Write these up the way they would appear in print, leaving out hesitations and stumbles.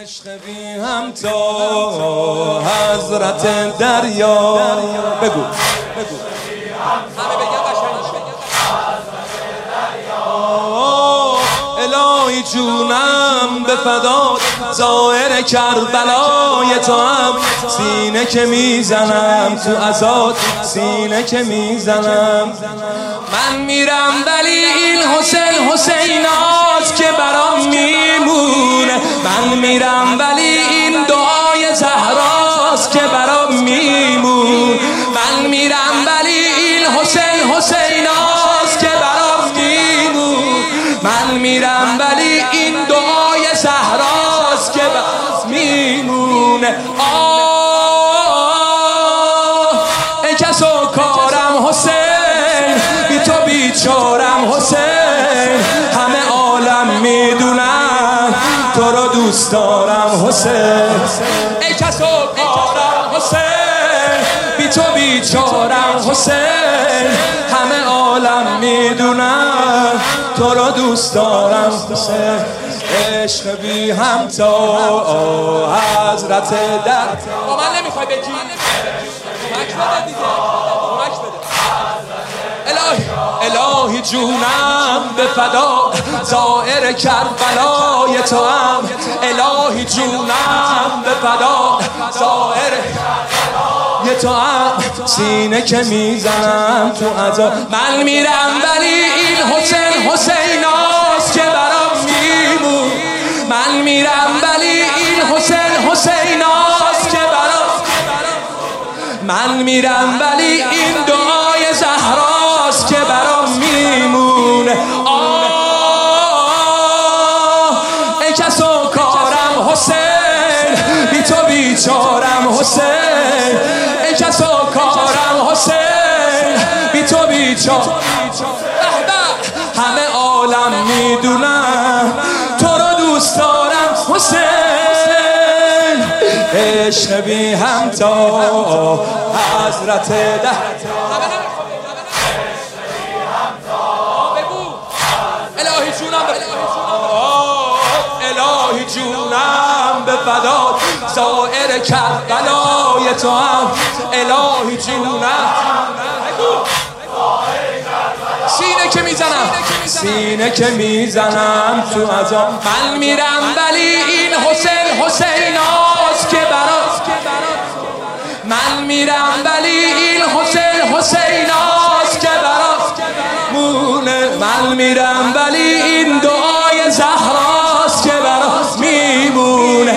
عشق بی هم تا حضرت دریا. بگو همه بگم قشنگ. الهی جونم به فدات، زائر کربلای تو هم، سینه که میزنم تو عزات، سینه که میزنم. من میرم ولی این حسینات که برام میمونه. من میرم ولی این دعای زهراست که برام میمونه. من میرم ولی این حسیناست که برام میمونه. من میرم ولی این دعای زهراست که برام میمونه. ای کس و کارم حسین، بی تو بیچارم حسین، همه عالم میدونن تو رو دوست دارم حسین. ای کس و کارم حسین، بی تو بیچارم حسین، همه عالم میدونن تو رو دوست دارم حسین. عشق بی هم تا حضرت در. با من نمیخوای بگی؟ کمک بده دیگه، کمک بده. الهی جونم به فدا، زائر کربلای تو هم. الهی جونم به فدا، زائر کربلای تو هم، سینه که میزنم تو عزا. من میرم ولی این حسیناست که برام میمون. من میرم ولی این حسیناست که برام. من میرم ولی این دعای زهراست که برام میمونه. ای کس و کارم حسین، بی تو بیچارم حسین. ای کس و کارم حسین، بی تو بیچارم. همه عالم میدونن تو رو دوست دارم حسین. عشق بی هم تا حضرت ده. الهی جونم به فدات، زائر کربلای تو هم. الهی جونم سینه که میزنم تو عزا. من میرم ولی این حسیناست که برام. من میرم ولی این حسیناست که برام مونه. من میرم ولی این دعای زهراست که برام میمونه.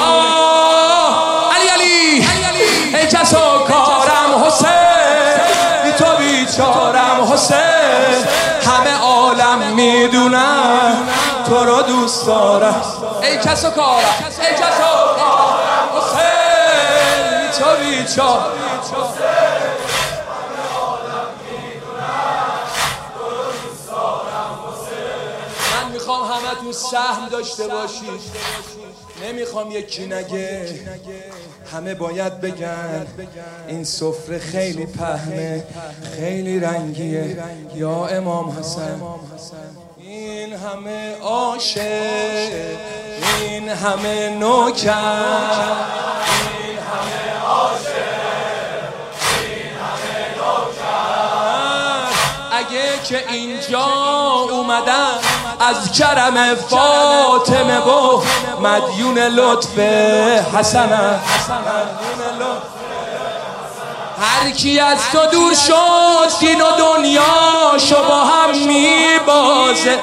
علی ای کس و کارم حسین، بی تو بیچارم حسین، همه عالم میدونن تو رو دوست دارم. ای کس و کارم حسین، بی تو بیچارم حسین، میخوام همه تو سهم داشته باشید. نمیخوام یکی نگه، همه باید بگن این سفره خیلی پهنه، خیلی رنگیه یا امام حسن. این همه عاشق، این همه نوکر، این همه عاشق، این همه نوکر. اگه که اینجا اومدن از کرم فاطمه و مدیون لطف حسن. هر کی از تو دور شد دین و دنیاشو با هم میبازه.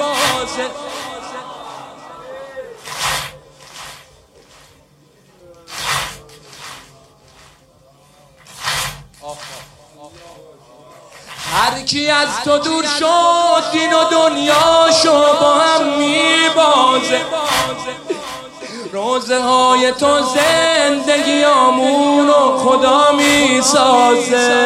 هر کی از تو دور شد دین و دنیاشو با هم میبازه. روزه های تو زندگیامون رو خدا میسازه.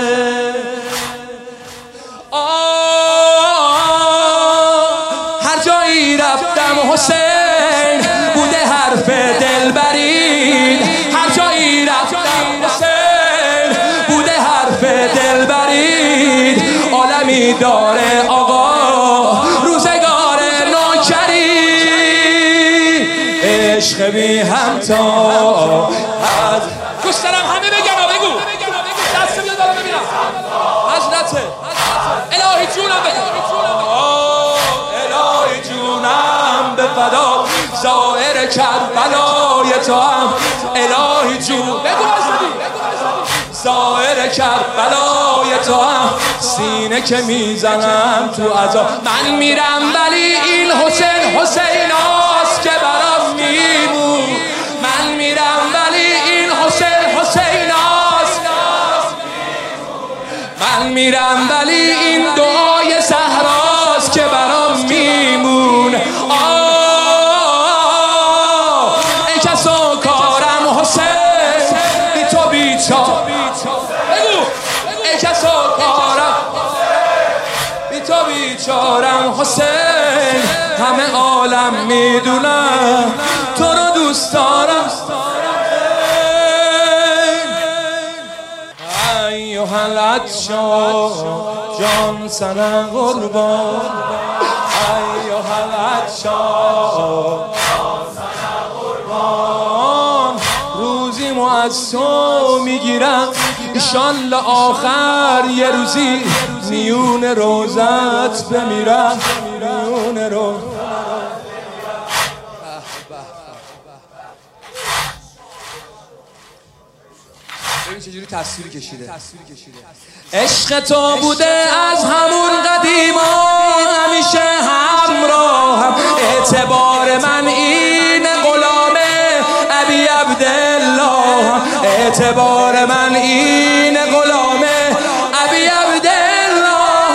هر جایی رفتم حسین بوده حرف دلبری. هر جایی رفتم حسین بوده حرف دلبری. عالمی داره آقا روزگار نوکری. عشق بی همتا. از دوست دارم همه بگن بگو دست بیاد بالا ببینم حضرت الهی جونم بگو الهی جونم به فدا زائر کربلای تو هم الهی جون بگو زائر کربلای تو هم سینه که میزنم تو عذاب. من میرم ولی این حسیناست که برام میمون. من میرم ولی این حسیناست. من میرم ولی این دعای صحراست که برام میمون. ای کسا کارم حسین بی تو بیچار. ای کسا کارم بی تو بیچارم حسین. همه عالم میدونم تو رو دوست دارم. ایها العطشان جان سنه قربان. ایها العطشان جان سنه قربان. روزیمو از تو میگیرم انشالله آخر یه روزی میون روزت بمیرم. میون روزت ببین چجوری تصویری کشیده. عشق تو بوده از همون قدیما همیشه همراهم. اعتبار من این غلام ابی عبدالله. اعتبار من این غلام ابی عبدالله.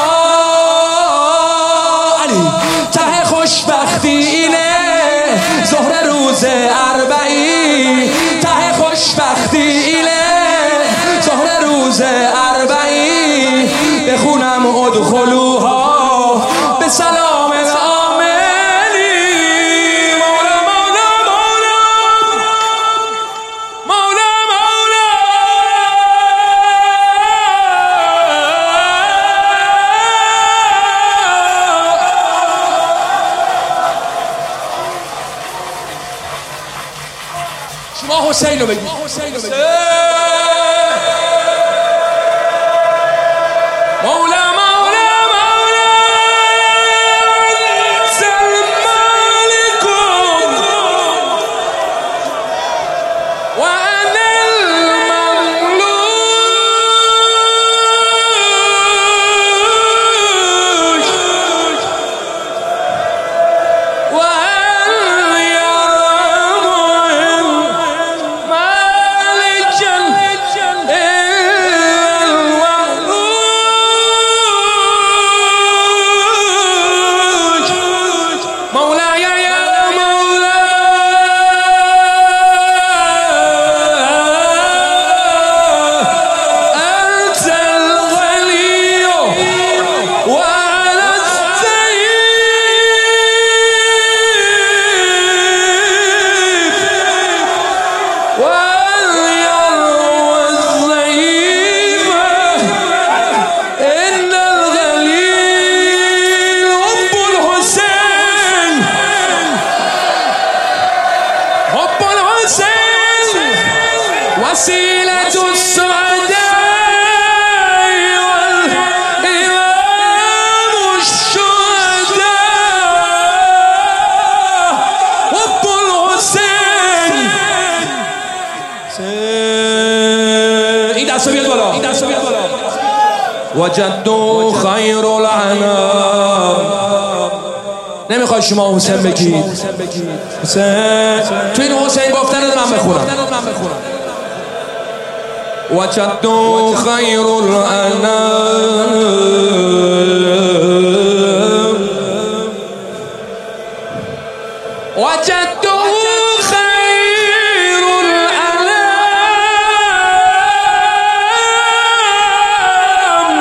علی ته خوشبختی اینه ظهر روز اربعین. ته خوشبختی اینه ظهر روز اربعین. بخونم ادخلوها به سلام آمنی. مولا مولا مولا مولا مولا. شما حسین رو بگید. مولا مولا مولا سلمالكم وأنا المملوك وأن يرم مالكا مولاي يا مولاي أنت الغني وأنا الضعيف. وأن يروى الضعيف إن الغليل حب الحسين. حب الحسين وسيلة السعداء والإمام الشهداء. حب الحسين. این دستو بیاد بالا. وجدو خیر الانام. نمیخوای شما حسین بگید؟ حسین تو این حسین گفتن من بخونم. وجدو خیر الانام. وجدو خیر الانام.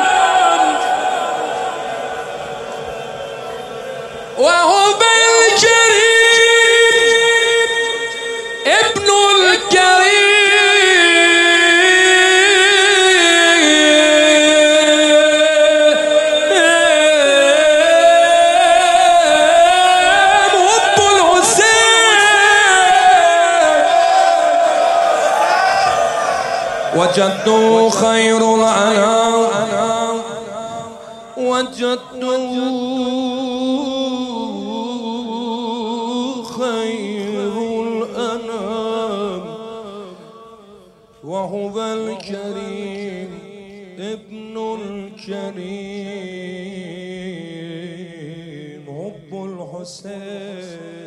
وهو الكريم ابن الكريم. حب الحسين وجدوا خير الأنام وجدوا خير الأنام وهو الكريم ابن الكريم حب الحسين